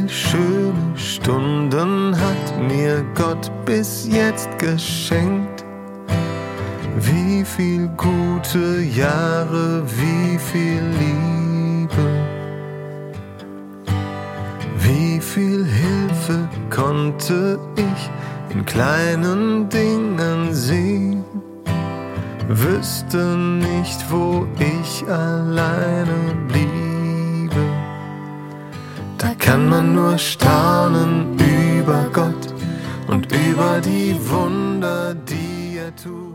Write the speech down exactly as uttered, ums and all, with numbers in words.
viel schöne Stunden hat mir Gott bis jetzt geschenkt. Wie viel gute Jahre, wie viel Liebe, wie viel Hilfe konnte ich in kleinen Dingen sehen. Wüsste nicht, wo ich alleine bliebe. Da kann man nur staunen über Gott und über die Wunder, die er tut.